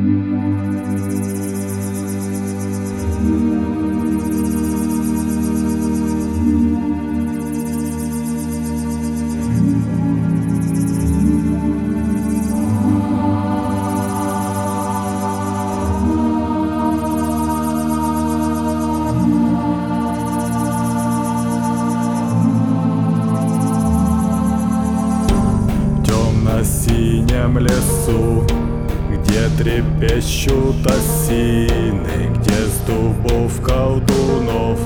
В синем лесу, где трепещут осины, где с дубов колдунов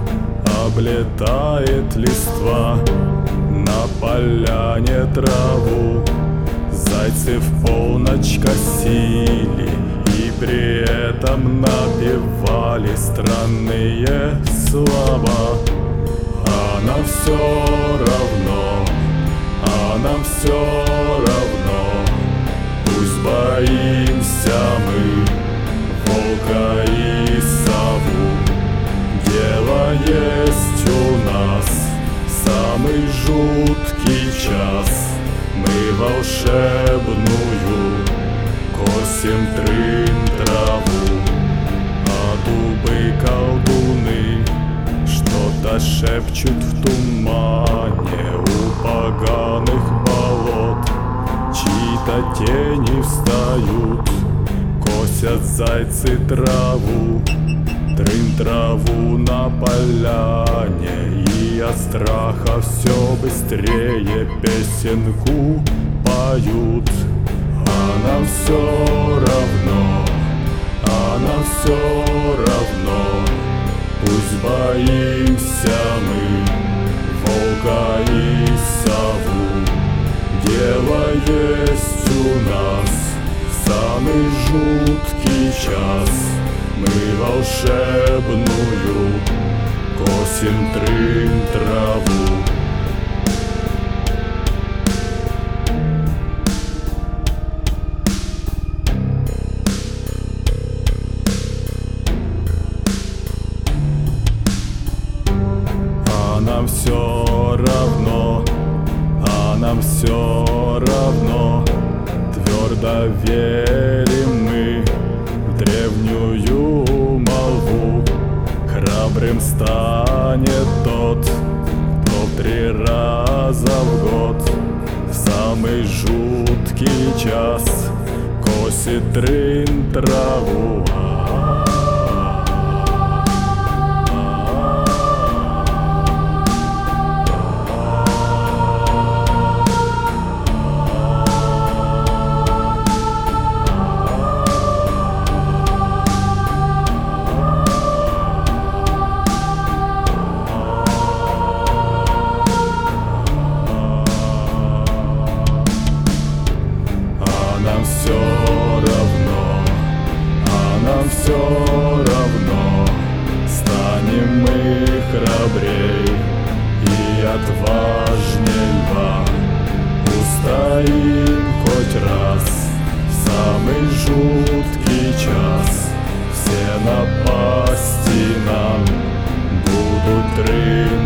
облетает листва, на поляне траву зайцы в полночь косили и при этом напевали странные слова. А нам все равно, а нам все равно, пусть боимся мы волка и сову. Дело есть у нас самый жуткий час, мы волшебную косим трын-траву. А дубы колдуны что-то шепчут в тумане у поганых болот. Чьи-то тени встают, косят зайцы траву, трын-траву на поляне, и от страха все быстрее песенку поют. А нам все равно, а нам все равно, пусть боимся мы волка и сову. Дело есть у нас самый жуткий час, мы волшебную косим трын-траву. А нам все равно, а нам все равно, твердо верим мы в древнюю молву. Храбрым станет тот, кто в 3 раза в год в самый жуткий час косит трын-траву. Все равно, а нам все равно, станем мы храбрей и отважней льва. Устоим хоть раз в самый жуткий час, все напасти нам будут трын